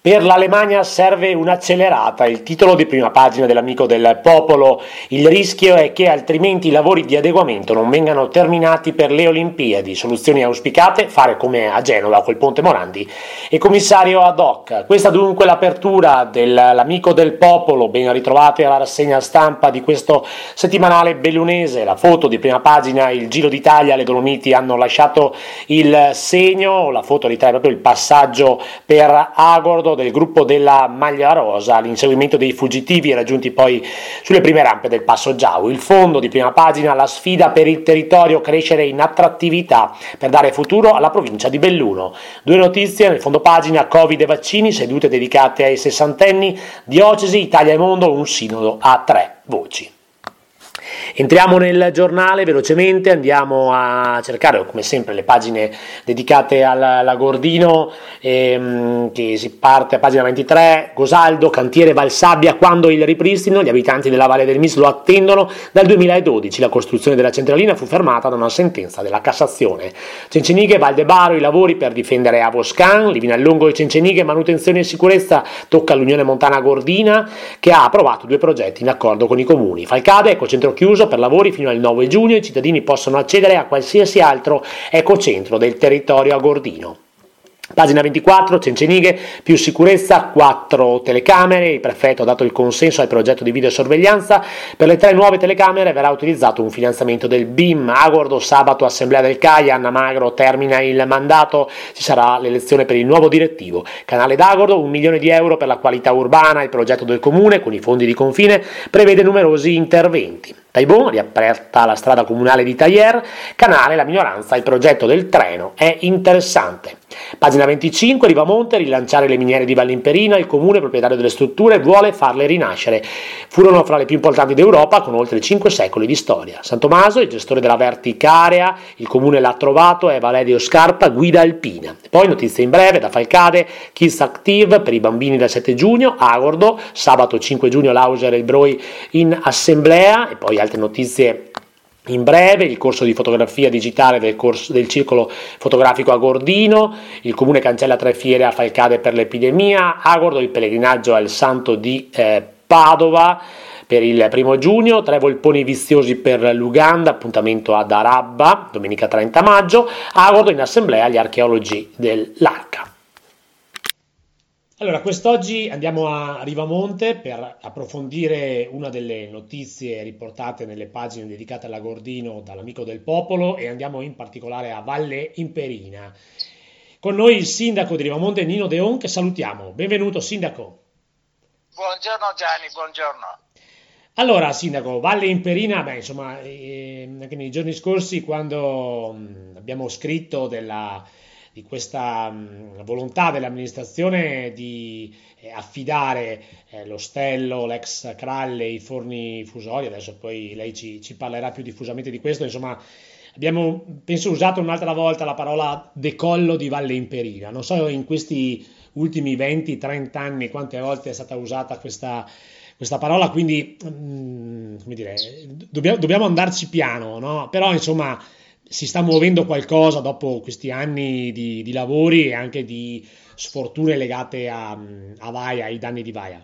Per l'Alemagna serve un'accelerata, il titolo di prima pagina dell'Amico del Popolo. Il rischio è che altrimenti i lavori di adeguamento non vengano terminati per le Olimpiadi. Soluzioni auspicate, fare come a Genova col Ponte Morandi e commissario ad hoc. Questa dunque l'apertura dell'Amico del Popolo. Ben ritrovati alla rassegna stampa di questo settimanale bellunese. La foto di prima pagina, il Giro d'Italia, le Dolomiti hanno lasciato il segno, la foto ritrae proprio il passaggio per Agordo del gruppo della Maglia Rosa, l'inseguimento dei fuggitivi raggiunti poi sulle prime rampe del Passo Giau. Il fondo di prima pagina, la sfida per il territorio, crescere in attrattività per dare futuro alla provincia di Belluno. Due notizie nel fondo pagina: Covid e vaccini, sedute dedicate ai sessantenni, diocesi, Italia e mondo, un sinodo a tre voci. Entriamo nel giornale velocemente, andiamo a cercare come sempre le pagine dedicate alla Gordino, che si parte a pagina 23, Gosaldo, cantiere Valsabbia, quando il ripristino, gli abitanti della Valle del Mis lo attendono dal 2012, la costruzione della centralina fu fermata da una sentenza della Cassazione. Cencenighe, Valdebaro, i lavori per difendere Avoscan, Livinallongo e Cencenighe, manutenzione e sicurezza, tocca all'Unione Montana Gordina che ha approvato 2 progetti in accordo con i comuni. Falcade, ecocentro chiuso per lavori fino al 9 giugno, i cittadini possono accedere a qualsiasi altro ecocentro del territorio a Gordino. Pagina 24, Cencenighe, più sicurezza, 4 telecamere, il prefetto ha dato il consenso al progetto di videosorveglianza, per le 3 nuove telecamere verrà utilizzato un finanziamento del BIM. Agordo, sabato assemblea del CAI, Anna Magro termina il mandato, ci sarà l'elezione per il nuovo direttivo. Canale d'Agordo, 1 milione di euro per la qualità urbana, il progetto del comune con i fondi di confine prevede numerosi interventi. Taibon, riaperta la strada comunale di Tailler, Canale, la minoranza, il progetto del treno è interessante. Pagina 25, Rivamonte, rilanciare le miniere di Vallimperina, il comune proprietario delle strutture vuole farle rinascere. Furono fra le più importanti d'Europa con oltre 5 secoli di storia. San Tommaso, il gestore della Verticarea, il comune l'ha trovato, è Valerio Scarpa, guida alpina. Poi notizie in breve da Falcade, Kids Active per i bambini dal 7 giugno, Agordo, sabato 5 giugno Lauser e il Broi in assemblea, e poi altre notizie in breve, il corso di fotografia digitale del circolo fotografico a Gordino, il comune cancella 3 fiere a Falcade per l'epidemia, Agordo, il pellegrinaggio al Santo di Padova per il 1 giugno, 3 volponi viziosi per l'Uganda, appuntamento ad Arabba, domenica 30 maggio, Agordo in assemblea agli archeologi dell'Arca. Allora, quest'oggi andiamo a Rivamonte per approfondire una delle notizie riportate nelle pagine dedicate alla Gordino dall'Amico del Popolo e andiamo in particolare a Valle Imperina. Con noi il sindaco di Rivamonte, Nino Deon, che salutiamo. Benvenuto, sindaco. Buongiorno Gianni, buongiorno. Allora, sindaco, Valle Imperina, anche nei giorni scorsi quando abbiamo scritto di questa volontà dell'amministrazione di affidare l'ostello, l'ex Kralle, i forni fusori, adesso poi lei ci parlerà più diffusamente di questo, insomma abbiamo penso usato un'altra volta la parola decollo di Valle Imperina, non so in questi ultimi 20-30 anni quante volte è stata usata questa parola, quindi come dire, dobbiamo andarci piano, no? Però insomma si sta muovendo qualcosa dopo questi anni di lavori e anche di sfortune legate a Vaia, ai danni di Vaia.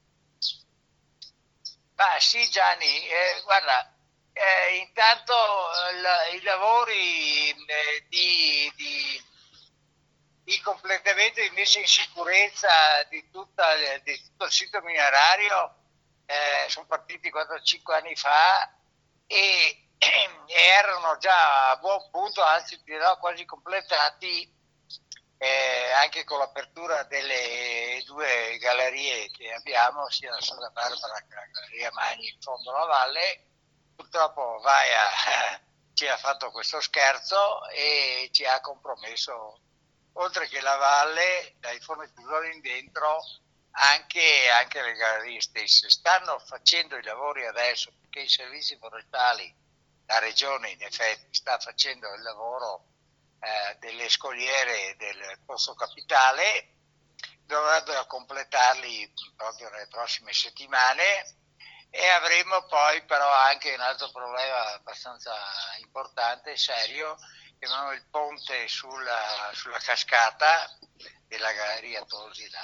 Ma sì Gianni, guarda, intanto i lavori di completamento e di messa in sicurezza di tutto il sito minerario sono partiti 4-5 anni fa e erano già a buon punto, anzi dirò quasi completati, anche con l'apertura delle 2 gallerie che abbiamo, sia la Santa Barbara che la Galleria Magni in fondo alla valle. Purtroppo Vaia ci ha fatto questo scherzo e ci ha compromesso, oltre che la valle, dai forni fusori in dentro, anche le gallerie stesse. Stanno facendo i lavori adesso perché i servizi forestali, la regione in effetti sta facendo il lavoro delle scogliere del Pozzo Capitale, dovrebbero completarli proprio nelle prossime settimane e avremo poi però anche un altro problema abbastanza importante e serio, che non è il ponte sulla cascata della Galleria Tosi,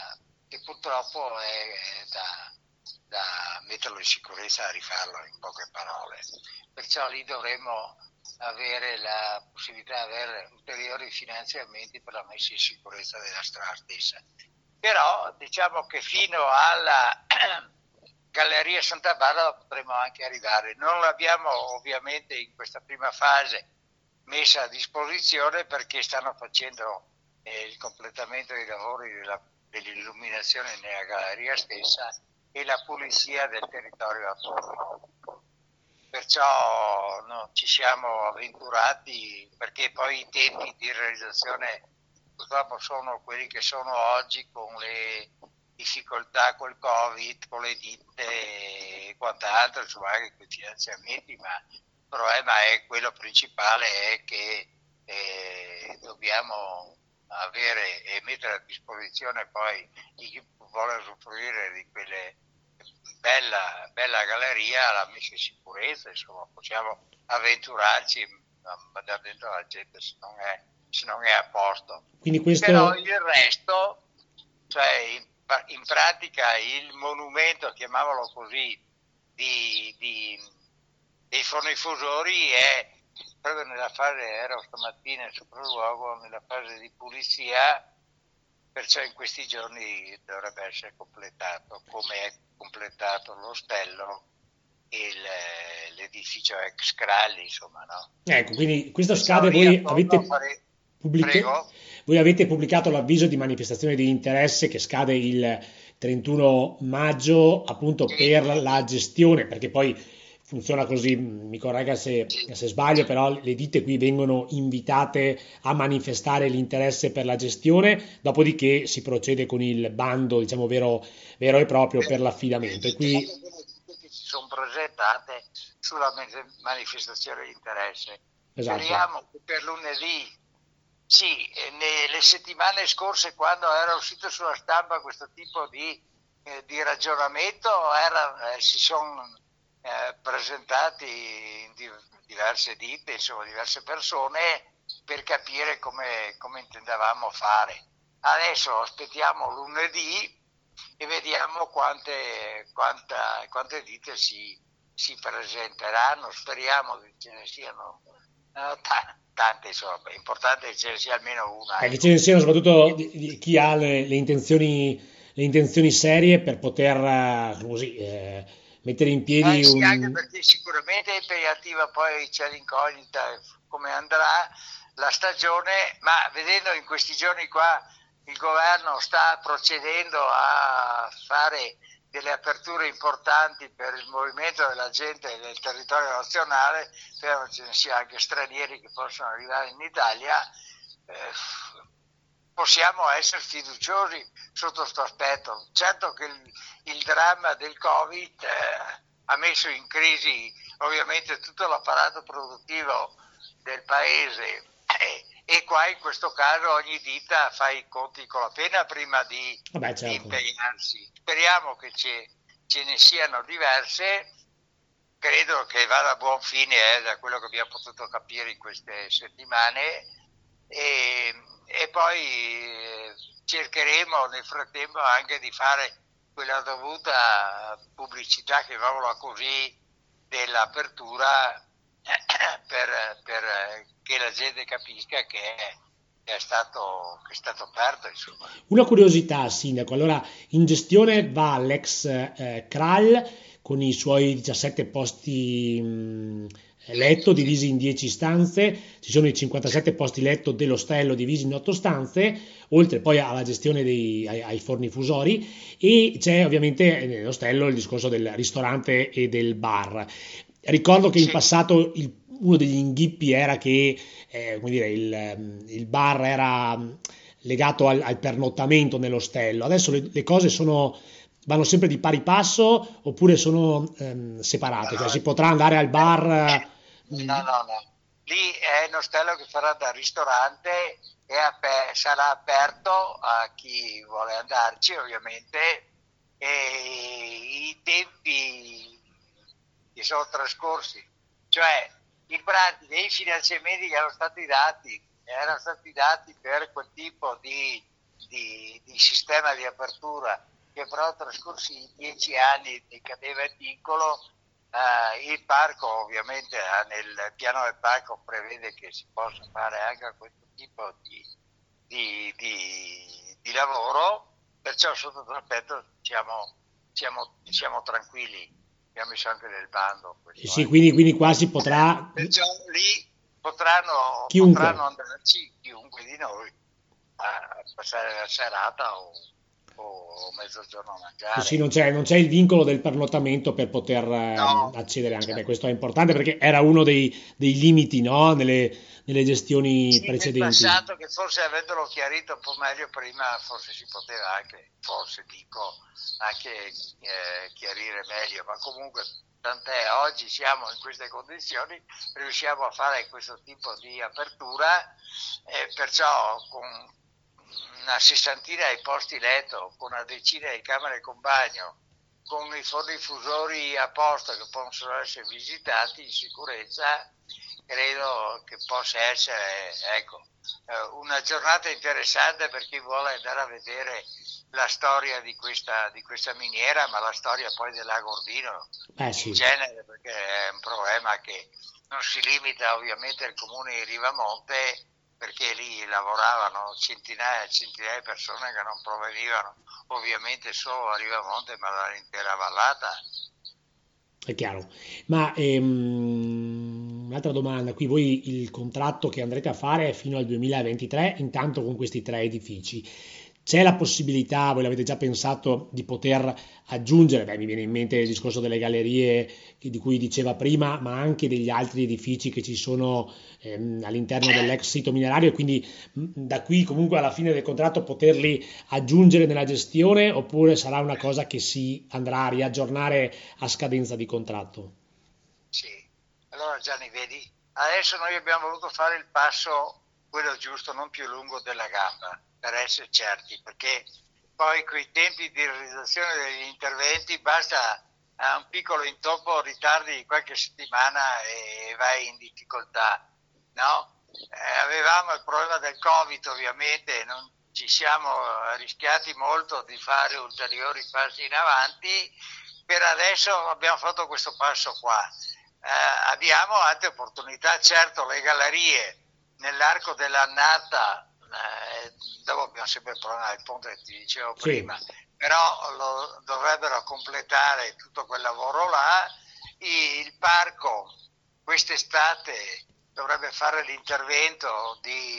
che purtroppo è da metterlo in sicurezza, a rifarlo in poche parole. Perciò lì dovremmo avere la possibilità di avere ulteriori finanziamenti per la messa in sicurezza della strada stessa. Però diciamo che fino alla Galleria Santa Barbara potremo anche arrivare. Non l'abbiamo ovviamente in questa prima fase messa a disposizione perché stanno facendo il completamento dei lavori dell'illuminazione nella galleria stessa e la pulizia del territorio attorno. Perciò ci siamo avventurati, perché poi i tempi di realizzazione purtroppo sono quelli che sono oggi, con le difficoltà col Covid, con le ditte e quant'altro, insomma anche con i finanziamenti, ma il problema è quello principale, è che dobbiamo avere e mettere a disposizione poi chi vuole usufruire di quelle bella galleria, la messa in sicurezza, insomma possiamo avventurarci a mandare dentro la gente se non è a posto. Quindi questo... Però il resto, cioè in pratica il monumento, chiamiamolo così, dei fornifusori è proprio nella fase, ero stamattina in sopralluogo, nella fase di pulizia, perciò in questi giorni dovrebbe essere completato, come è completato l'ostello e l'edificio ex Cralli, insomma, no? Ecco, quindi questo scade, voi avete pubblicato l'avviso di manifestazione di interesse che scade il 31 maggio appunto per la gestione, perché poi funziona così, mi corregga se sbaglio, però le ditte qui vengono invitate a manifestare l'interesse per la gestione, dopodiché si procede con il bando, diciamo, vero e proprio per l'affidamento. E qui che si sono presentate sulla manifestazione di interesse. Esatto. Speriamo che per lunedì, sì, nelle settimane scorse, quando era uscito sulla stampa questo tipo di ragionamento, si sono presentati in diverse ditte, insomma diverse persone, per capire come intendevamo fare. Adesso aspettiamo lunedì e vediamo quante ditte si presenteranno. Speriamo che ce ne siano tante, insomma, è importante che ce ne sia almeno una. Che ce ne siano soprattutto di chi ha le intenzioni serie per poter così mettere in piedi sì, anche perché sicuramente è impegnativa, poi c'è l'incognita come andrà la stagione, ma vedendo in questi giorni qua il governo sta procedendo a fare delle aperture importanti per il movimento della gente nel territorio nazionale, spero che ce ne sia anche stranieri che possono arrivare in Italia, possiamo essere fiduciosi sotto questo aspetto. Certo che il dramma del Covid ha messo in crisi ovviamente tutto l'apparato produttivo del paese e qua in questo caso ogni ditta fa i conti con la pena prima di impegnarsi. Speriamo che ce ne siano diverse, credo che vada a buon fine da quello che abbiamo potuto capire in queste settimane e poi cercheremo nel frattempo anche di fare quella dovuta pubblicità, chiamiamola così, dell'apertura per che la gente capisca che è stato aperto, insomma. Una curiosità, Sindaco, allora in gestione va l'ex Kral con i suoi 17 posti letto divisi in 10 stanze, ci sono i 57 posti letto dell'ostello divisi in 8 stanze, oltre poi alla gestione ai fornifusori, e c'è ovviamente nell'ostello il discorso del ristorante e del bar. Ricordo che in passato uno degli inghippi era che come dire, il bar era legato al pernottamento nell'ostello. Adesso le cose vanno sempre di pari passo oppure sono separate? Cioè si potrà andare al bar? No. Lì è un ostello che farà da ristorante e sarà aperto a chi vuole andarci, ovviamente, e i tempi che sono trascorsi, cioè in pratica i finanziamenti che erano stati dati per quel tipo di di sistema di apertura, che però trascorsi i 10 anni decadeva il vincolo. Il parco ovviamente nel piano del parco prevede che si possa fare anche questo tipo di lavoro, perciò sotto l'aspetto siamo tranquilli. Abbiamo messo anche nel bando questo, sì, quindi qua si potrà, perciò lì potranno andarci chiunque di noi a passare la serata o mezzogiorno a mangiare. sì, non c'è il vincolo del pernottamento per poter No, accedere anche, certo. questo è importante perché era uno dei limiti, no? Nelle gestioni Sì, nel precedenti. passato, che forse avendolo chiarito un po' meglio prima, forse si poteva anche, forse dico, anche chiarire meglio, ma comunque tant'è, oggi siamo in queste condizioni, riusciamo a fare questo tipo di apertura, perciò con una sessantina di posti letto, con una decina di camere con bagno, con i diffusori a posto che possono essere visitati in sicurezza, credo che possa essere, ecco, una giornata interessante per chi vuole andare a vedere la storia di questa miniera, ma la storia poi del lago Ordino Sì. in genere, perché è un problema che non si limita ovviamente al comune di Rivamonte, perché lì lavoravano centinaia e centinaia di persone che non provenivano ovviamente solo a Rivamonte, ma dall'intera vallata. È chiaro. Ma un'altra domanda, qui voi il contratto che andrete a fare è fino al 2023, intanto con questi 3 edifici. C'è la possibilità, voi l'avete già pensato, di poter aggiungere, mi viene in mente il discorso delle gallerie di cui diceva prima, ma anche degli altri edifici che ci sono all'interno dell'ex sito minerario e quindi da qui comunque alla fine del contratto poterli aggiungere nella gestione oppure sarà una cosa che si andrà a riaggiornare a scadenza di contratto? Sì, allora Gianni, vedi, adesso noi abbiamo voluto fare il passo, quello giusto, non più lungo della gamba, per essere certi, perché poi con i tempi di realizzazione degli interventi basta un piccolo intoppo, ritardi di qualche settimana e vai in difficoltà, no? Avevamo il problema del Covid, ovviamente, non ci siamo rischiati molto di fare ulteriori passi in avanti. Per adesso abbiamo fatto questo passo qua. Abbiamo altre opportunità, certo le gallerie nell'arco dell'annata, dopo abbiamo sempre il problema del ponte che ti dicevo prima, però dovrebbero completare tutto quel lavoro là. Il parco quest'estate dovrebbe fare l'intervento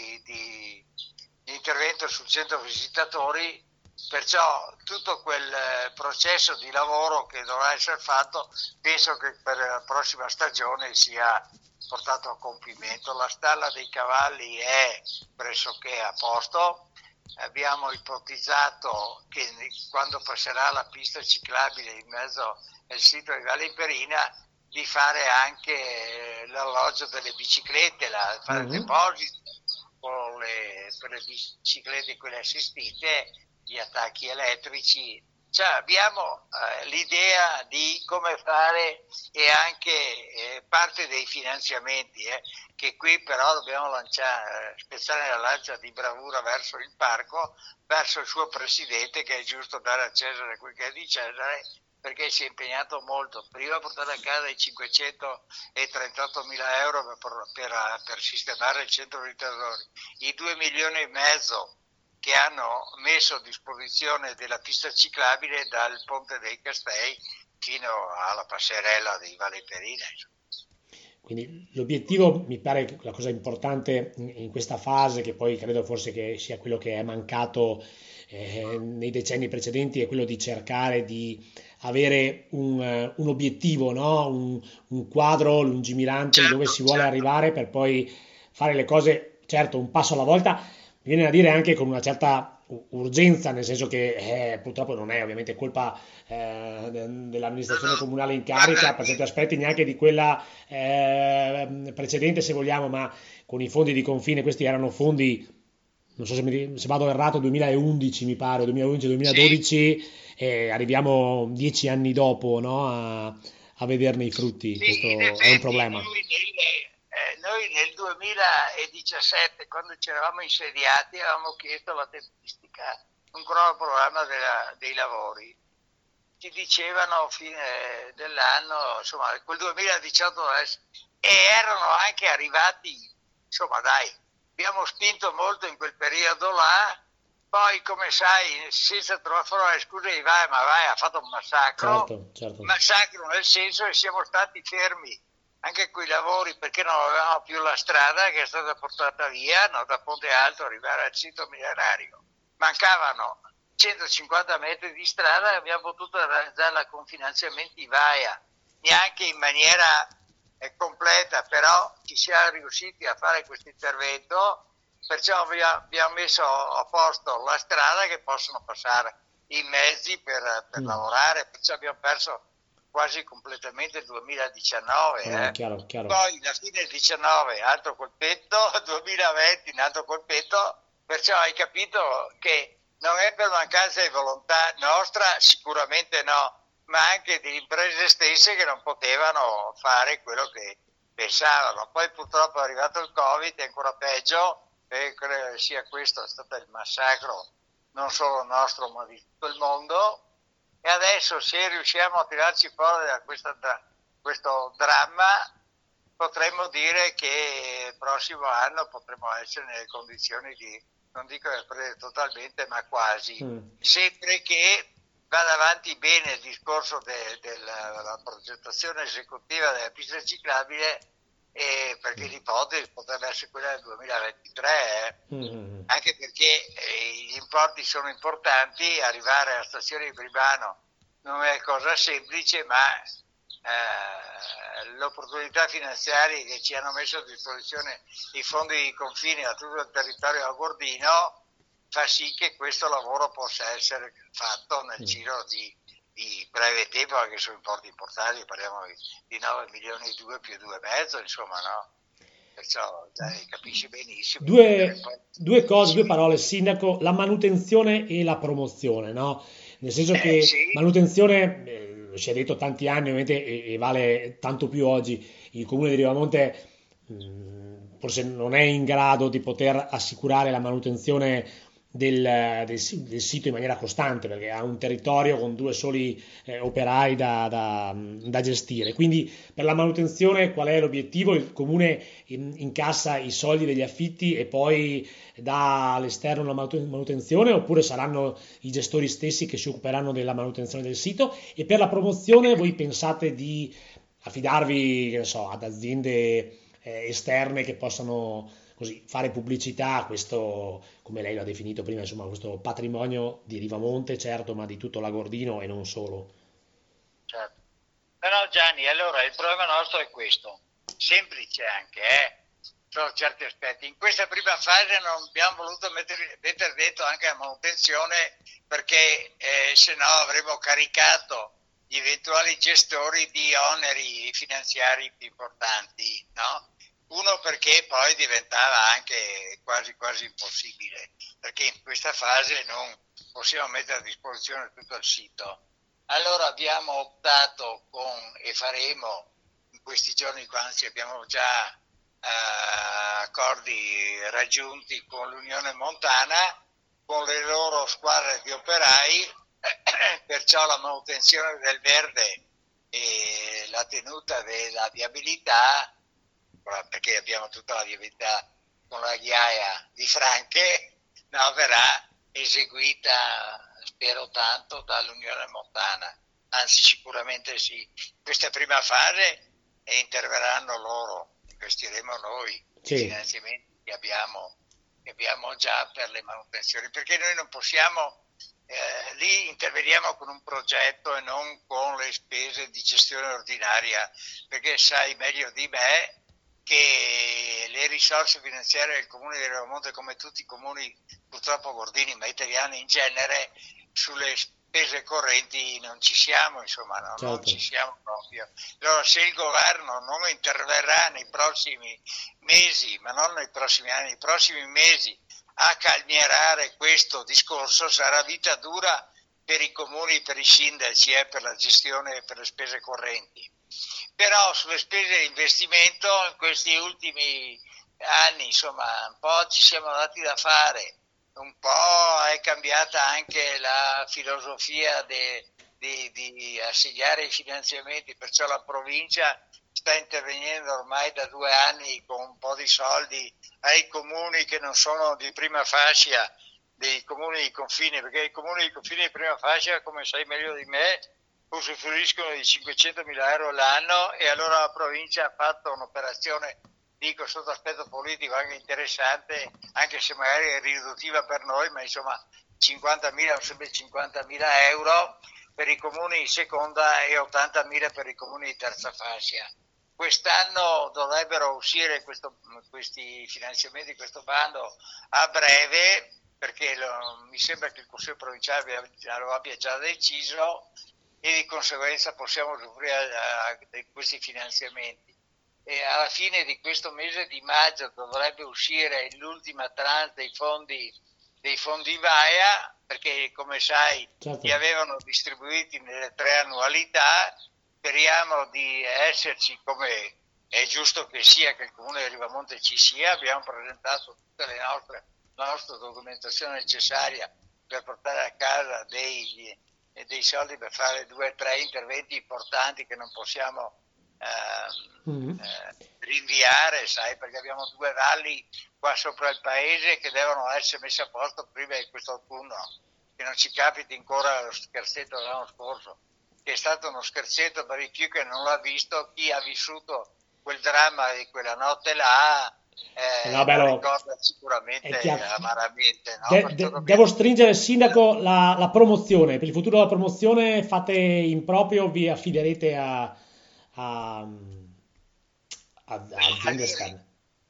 l'intervento sul centro visitatori, perciò tutto quel processo di lavoro che dovrà essere fatto penso che per la prossima stagione sia portato a compimento. La stalla dei cavalli è pressoché a posto, abbiamo ipotizzato che quando passerà la pista ciclabile in mezzo al sito di Valle Perina di fare anche l'alloggio delle biciclette, fare il deposito per le biciclette, quelle assistite, gli attacchi elettrici. Cioè abbiamo l'idea di come fare e anche parte dei finanziamenti, che qui però dobbiamo spezzare la lancia di bravura verso il parco, verso il suo presidente, che è giusto dare a Cesare quel che è di Cesare, perché si è impegnato molto, prima a portare a casa i 538 mila euro per sistemare il centro ritorni, i 2 milioni e mezzo che hanno messo a disposizione della pista ciclabile dal Ponte dei Castei fino alla passerella di Valle Perina. Quindi l'obiettivo, mi pare che la cosa importante in questa fase, che poi credo forse che sia quello che è mancato nei decenni precedenti, è quello di cercare di avere un obiettivo, no? Un quadro lungimirante di dove si vuole arrivare per poi fare le cose, certo, un passo alla volta, mi viene da dire anche con una certa urgenza, nel senso che purtroppo non è ovviamente colpa dell'amministrazione comunale in carica per certi aspetti, neanche di quella precedente se vogliamo, ma con i fondi di confine, questi erano fondi, non so se vado errato, 2011 mi pare, 2011-2012, sì. E arriviamo 10 anni dopo, no, a vederne i frutti, sì, questo effetti, è un problema. Noi nel 2017, quando ci eravamo insediati, avevamo chiesto la tempistica, un cronoprogramma dei lavori. Ci dicevano fine dell'anno, insomma, quel 2018, e erano anche arrivati, insomma, dai, abbiamo spinto molto in quel periodo là. Poi, come sai, senza trovare scuse, ma vai, ha fatto un massacro, certo. Massacro nel senso che siamo stati fermi anche quei lavori perché non avevamo più la strada che è stata portata via, no, da Ponte Alto arrivare al sito minerario. Mancavano 150 metri di strada e abbiamo potuto realizzarla con finanziamenti VAIA, neanche in maniera completa, però ci siamo riusciti a fare questo intervento. Perciò abbiamo messo a posto la strada che possono passare i mezzi per lavorare, perciò abbiamo perso quasi completamente il 2019. Chiaro. Poi la fine del 19 altro colpetto, 2020 un altro colpetto, perciò hai capito che non è per mancanza di volontà nostra, sicuramente no, ma anche di imprese stesse che non potevano fare quello che pensavano. Poi purtroppo è arrivato il Covid, è ancora peggio. E credo sia questo è stato il massacro non solo nostro ma di tutto il mondo, e adesso se riusciamo a tirarci fuori da questo dramma potremmo dire che il prossimo anno potremo essere nelle condizioni di, non dico riprendere totalmente, ma quasi, sempre che vada avanti bene il discorso della progettazione esecutiva della pista ciclabile, perché l'ipotesi potrebbe essere quella del 2023, anche perché gli importi sono importanti, arrivare alla stazione di Bribano non è cosa semplice, ma l'opportunità finanziaria che ci hanno messo a disposizione i fondi di confine a tutto il territorio agordino fa sì che questo lavoro possa essere fatto nel giro di breve tempo, anche su importi importanti, parliamo di 9 milioni e 2 più 2,5, insomma, no? Perciò capisci benissimo. Due cose, due parole, Sindaco, la manutenzione e la promozione, no? Nel senso che sì. manutenzione, si è detto tanti anni, ovviamente, e vale tanto più oggi, il Comune di Rivamonte forse non è in grado di poter assicurare la manutenzione del sito in maniera costante, perché ha un territorio con due soli operai da gestire. Quindi per la manutenzione qual è l'obiettivo? Il comune incassa i soldi degli affitti e poi dà all'esterno la manutenzione, oppure saranno i gestori stessi che si occuperanno della manutenzione del sito? E per la promozione voi pensate di affidarvi, che ne so, ad aziende esterne che possano così fare pubblicità a questo, come lei l'ha definito prima, insomma, questo patrimonio di Rivamonte, certo, ma di tutto l'Agordino e non solo? Certo. No, Gianni, allora il problema nostro è questo, semplice anche, sono certi aspetti. In questa prima fase non abbiamo voluto mettere dentro anche la manutenzione, perché se no avremmo caricato gli eventuali gestori di oneri finanziari più importanti, no? Uno, perché poi diventava anche quasi impossibile, perché in questa fase non possiamo mettere a disposizione tutto il sito. Allora abbiamo optato e faremo in questi giorni, anzi abbiamo già accordi raggiunti con l'Unione Montana, con le loro squadre di operai, perciò la manutenzione del verde e la tenuta della viabilità, perché abbiamo tutta la viabilità con la ghiaia di Franche, no, verrà eseguita, spero tanto, dall'Unione Montana, anzi sicuramente sì. In questa prima fase interverranno loro, investiremo noi i finanziamenti che abbiamo già per le manutenzioni, perché noi non possiamo, lì interveniamo con un progetto e non con le spese di gestione ordinaria, perché sai meglio di me che le risorse finanziarie del Comune di Rivamonte, come tutti i comuni purtroppo gordini, ma italiani in genere, sulle spese correnti non ci siamo, insomma, no? Certo. Non ci siamo proprio. Allora, se il governo non interverrà nei prossimi mesi, ma non nei prossimi anni, nei prossimi mesi, a calmierare questo discorso, sarà vita dura per i comuni, per i sindaci, per la gestione e per le spese correnti. Però sulle spese di investimento in questi ultimi anni, insomma, un po' ci siamo dati da fare, un po' è cambiata anche la filosofia di assegnare i finanziamenti, perciò la provincia sta intervenendo ormai da 2 anni con un po' di soldi ai comuni che non sono di prima fascia, dei comuni di confine, perché i comuni di confine di prima fascia, come sai meglio di me, usufruiscono di 500.000 euro l'anno, e allora la provincia ha fatto un'operazione, dico sotto aspetto politico, anche interessante, anche se magari è riduttiva per noi, ma insomma 50.000 o sempre 50.000 euro per i comuni di seconda e 80.000 per i comuni di terza fascia. Quest'anno dovrebbero uscire questi finanziamenti, questo bando a breve, perché mi sembra che il Consiglio provinciale lo abbia già deciso, e di conseguenza possiamo usufruire di questi finanziamenti. E alla fine di questo mese di maggio dovrebbe uscire l'ultima tranche dei fondi VAIA, perché come sai Certo. li avevano distribuiti nelle 3 annualità. Speriamo di esserci, come è giusto che sia, che il Comune di Rivamonte ci sia. Abbiamo presentato tutta la nostra documentazione necessaria per portare a casa dei soldi per fare 2 o 3 interventi importanti che non possiamo rinviare, sai, perché abbiamo 2 valli qua sopra il paese che devono essere messe a posto prima di questo autunno, che non ci capiti ancora lo scherzetto dell'anno scorso, che è stato uno scherzetto per chi che non l'ha visto. Chi ha vissuto quel dramma di quella notte là lo ricorda sicuramente amaramente, no? Devo stringere il sindaco la promozione. Per il futuro della promozione fate in proprio, vi affiderete a Zindescan.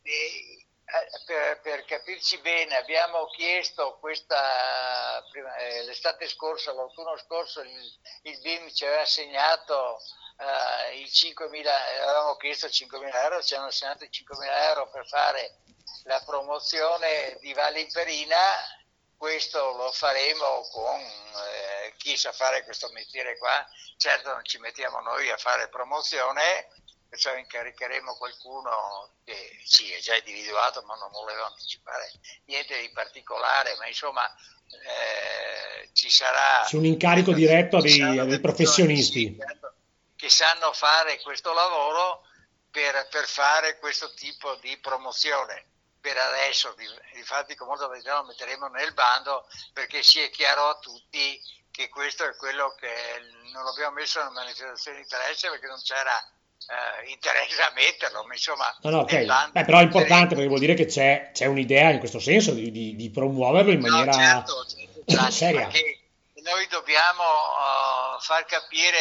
Per capirci bene, abbiamo chiesto l'estate scorsa, l'autunno scorso, il BIM ci aveva assegnato i 5.000, avevamo chiesto 5.000 euro, ci hanno assegnato i 5.000 euro per fare la promozione di Valle Imperina. Questo lo faremo con chi sa fare questo mestiere qua. Certo non ci mettiamo noi a fare promozione, perciò incaricheremo qualcuno che sì, è già individuato, ma non volevo anticipare niente di particolare, ma insomma ci sarà un incarico diretto a dei professionisti che sanno fare questo lavoro per fare questo tipo di promozione. Per adesso, infatti, con molta verità lo metteremo nel bando, perché sia chiaro a tutti che questo è quello che non l'abbiamo messo nella manifestazione di interesse, perché non c'era interesse a metterlo, ma insomma ok. Però è importante, perché vuol dire che c'è un'idea in questo senso di promuoverlo in maniera certo, seria, perché noi dobbiamo far capire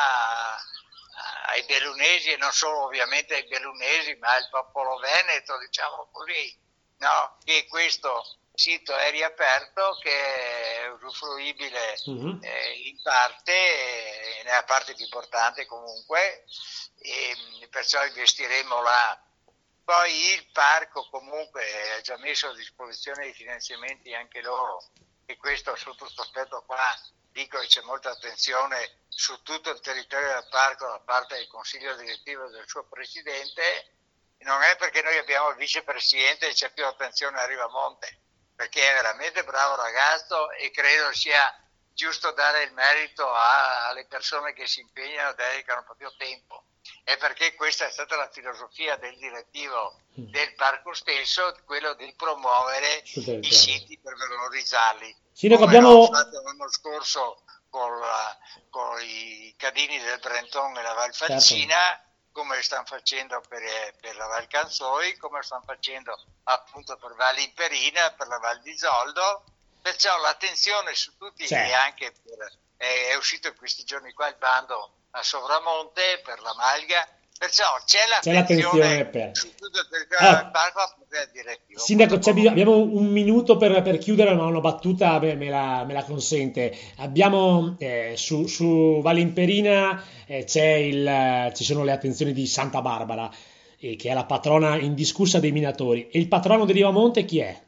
ai bellunesi, e non solo ovviamente ai bellunesi, ma al popolo veneto, diciamo così, no? Che questo sito è riaperto, che è usufruibile in parte, nella parte più importante comunque, e perciò investiremo là. Poi il parco comunque ha già messo a disposizione i finanziamenti anche loro, e questo sotto questo aspetto qua dico che c'è molta attenzione su tutto il territorio del parco da parte del consiglio direttivo e del suo presidente. Non è perché noi abbiamo il vicepresidente e c'è più attenzione a Rivamonte, perché è veramente bravo ragazzo, e credo sia giusto dare il merito alle persone che si impegnano, dedicano proprio tempo. È perché questa è stata la filosofia del direttivo del parco stesso, quello di promuovere i siti per valorizzarli. Sindaco, come abbiamo fatto l'anno scorso con i cadini del Brenton e la Val Falcina, certo, come stanno facendo per la Val Canzoi, come stanno facendo appunto per Valle Imperina, per la Val di Zoldo. Perciò l'attenzione su tutti, e anche è uscito in questi giorni qua il bando a Sovramonte per la Malga, perciò c'è l'attenzione su tutto il territorio del parco a poter direttivo. Sindaco, abbiamo un minuto per chiudere, ma una battuta me la consente. Abbiamo su Valle Imperina ci sono le attenzioni di Santa Barbara, che è la patrona indiscussa dei minatori. E il patrono di Rivamonte chi è?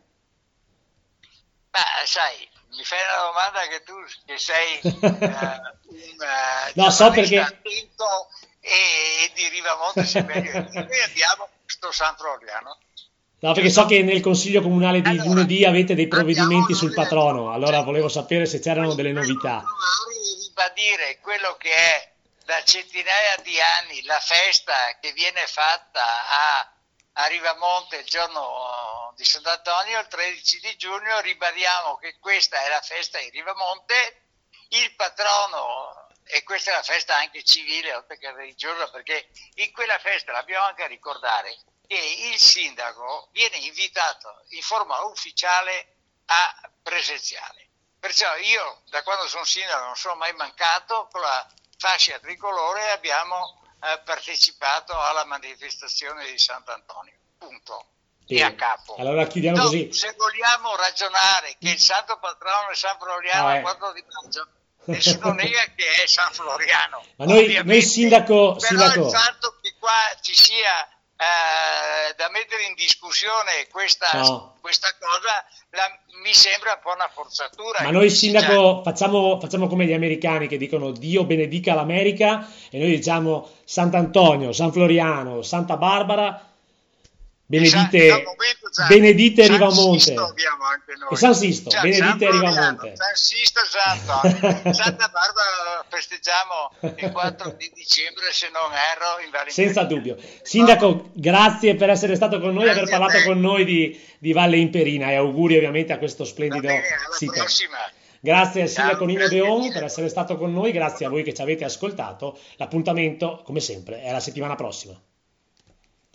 Sai, mi fai una domanda che tu che sei no, so perché attento e di Rivamonte se meglio. Noi abbiamo questo San Floriano. No, perché so che nel consiglio comunale di Allora, lunedì avete dei abbiamo provvedimenti sul patrono, allora volevo sapere se c'erano delle novità. ribadire quello che è da centinaia di anni la festa che viene fatta a Rivamonte il giorno di Sant'Antonio, il 13 di giugno, ribadiamo che questa è la festa di Rivamonte, il patrono, e questa è la festa anche civile oltre che religiosa, perché in quella festa dobbiamo anche ricordare che il sindaco viene invitato in forma ufficiale a presenziale. Perciò io, da quando sono sindaco, non sono mai mancato, con la fascia tricolore abbiamo partecipato alla manifestazione di Sant'Antonio. Punto. Sì. E a capo. Allora chiudiamo No, così. se vogliamo ragionare che il santo patrono è San Floriano al 4 di maggio, nessuno nega che è San Floriano. Ma noi sindaco, però il fatto che qua ci sia da mettere in discussione questa cosa mi sembra un po' una forzatura. Ma noi sindaco facciamo come gli americani che dicono Dio benedica l'America, e noi diciamo Sant'Antonio, San Floriano, Santa Barbara, benedite Rivamonte e San Sisto, benedite Rivamonte. San Sisto e Santa Barbara festeggiamo il 4 di dicembre, se non erro, in Valle Senza dubbio. Sindaco, grazie per essere stato con noi e aver parlato con noi di Valle Imperina, e auguri ovviamente a questo splendido sito. Prossima. Grazie al sindaco Nino Deon per essere stato con noi, grazie a voi che ci avete ascoltato. L'appuntamento, come sempre, è la settimana prossima.